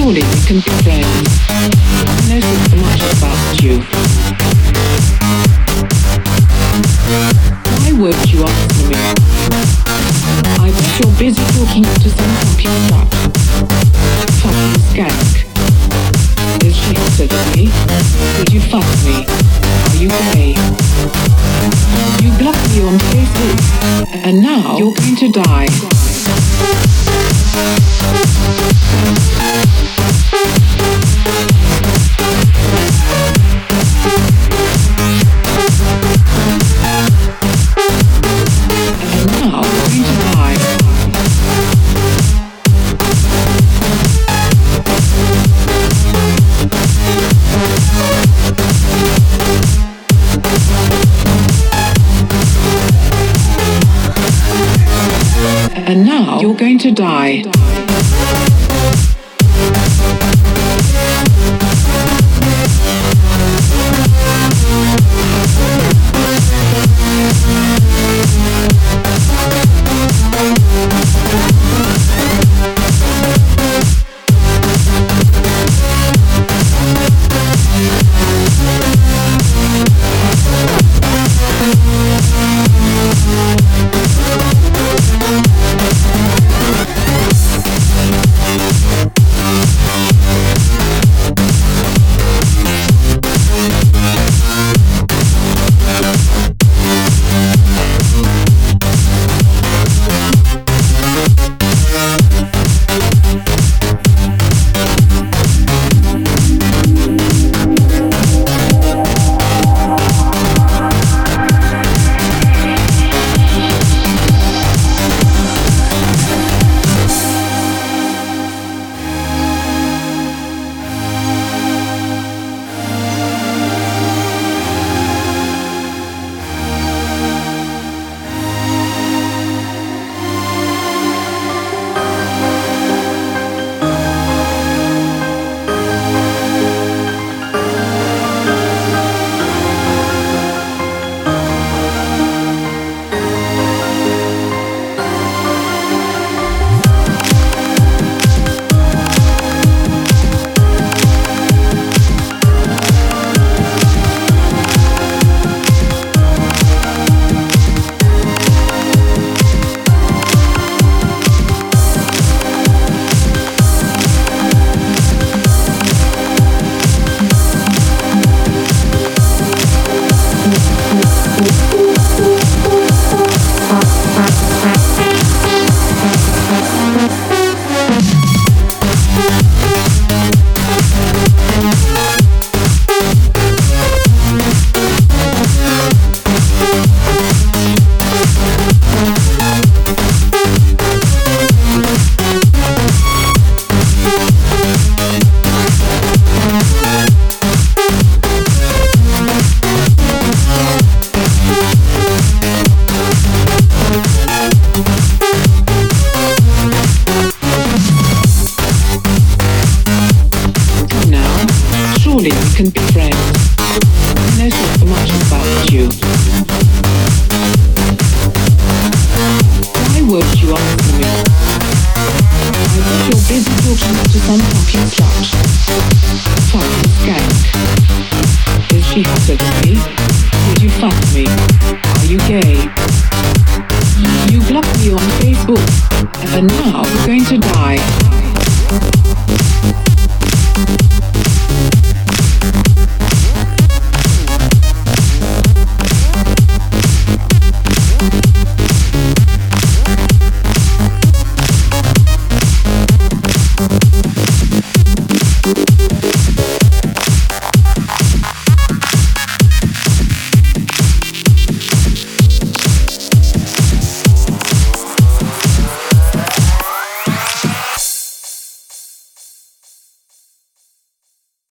surely we can be friends. I know so much about you. Why won't you answer me? I bet you're busy talking to some fucking slut. Fucking skank. Is she hotter than me? Would you fuck me? Are you gay? You blocked me on Facebook, and now you're going to die. And now you're going to die. Surely we can be friends. I know so much about you. Why won't you answer me? I bet you're busy talking to some fucking slut. Fucking skank. Is she hotter than me? Would you fuck me? Are you gay? You blocked me on Facebook, and now you're going to die.